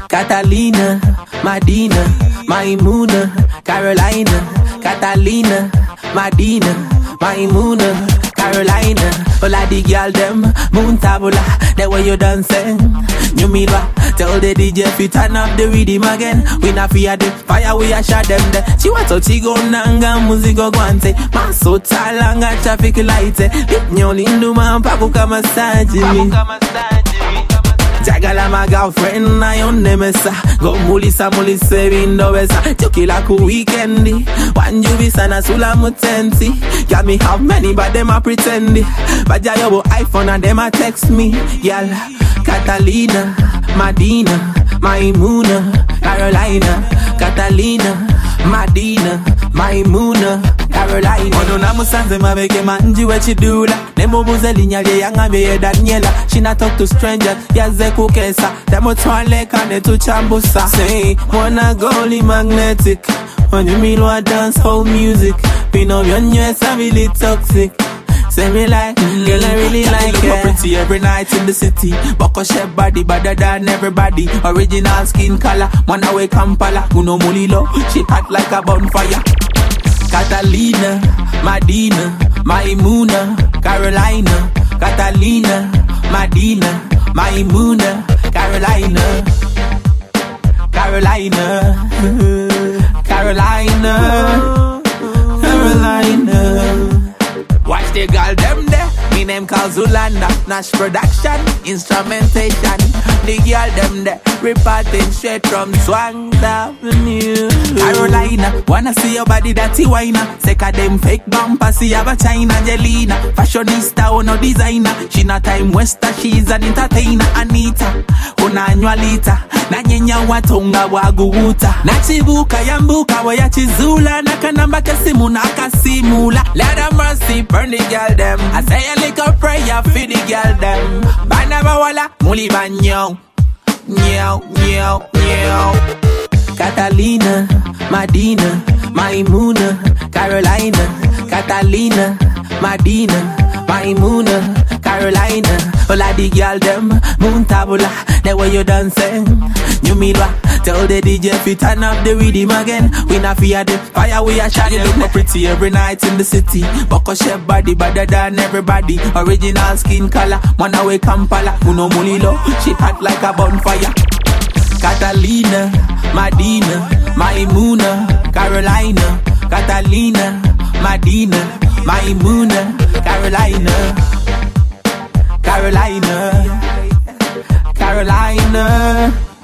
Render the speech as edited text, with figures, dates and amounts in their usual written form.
Catalina, Madina, Maimuna, Carolina, Catalina, Madina, Maimuna, Carolina. All of the girl them, moon tabula, the way you dancing. You mean what? Tell the DJ fi turn up the rhythm again. We not fear the fire, we a shot them there. She want to chigo nanga, musico guante. Maso talanga, traffic light. Nyoli nduma, pakuka massage me. Jagala my girlfriend, I on nemesa. Go mulisa vindo besa. Chukila ku weekendi. Wanjubi sana sula mutenti. Got me have many but them a pretendi. But jayobo iPhone and them a text me. Yal, Catalina, Madina, Maimuna, Carolina, Catalina, Madina, Maimuna, Carolina. Ono na musanze mabeke manji wechidula. Nemo buzeli nyale yanga meye Daniela. She not talk to strangers, yaze kukesa. Demo twale kane tu chambusa. Say, wanna goli magnetic. When you mean what dance whole music. Pin up your US, I'm really toxic. Say me like, girl I really like it. Look pretty every night in the city. Boko shape body, better than everybody. Original skin color, man away Kampala. Uno mulilo, she hot like a bonfire. Catalina, Madina, Maimuna, Carolina, Catalina, Madina, Maimuna, Carolina, Carolina, Carolina, Carolina. Watch the girl them there. Me name called Zulanda. Nash production, instrumentation. The girl them there. Reporting straight from Swang Avenue. Carolina, wanna see your body that's whiner. Seka them fake bumper, see have a China Angelina. Fashionista or no designer. She not time waster, she's an entertainer. Anita, una annualita. Na nyenya watonga waguuta. Na chibuka yambuka waya chizula. Na kanamba kasimu na kasimula. Let them mercy, burn the girl them. I say a little prayer for the girl them. Banaba wala, muli banyo. Nyao, nyao, nyao. Catalina, Madina, Maimuna, Carolina, Catalina, Madina, Maimuna, Carolina. All of the girl them, moon tabula, the way you dancing. You mean what? Tell the DJ fi turn up the rhythm again. We not fear the fire, we a shot. You look more pretty every night in the city. Boko shape body, better than everybody. Original skin color, man away Kampala. Uno mulilo, she hot like a bonfire. Catalina, Madina, Maimuna, Carolina, Catalina, Madina, Maimuna, Carolina, Carolina, Carolina.